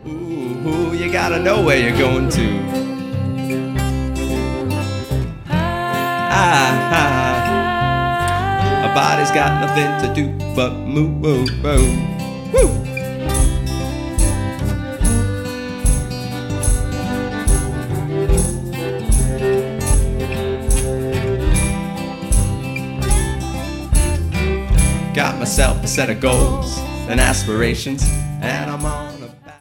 Ooh, you gotta know where you're going to. My body's got nothing to do but move. Woo. Got myself a set of goals and aspirations, and I'm on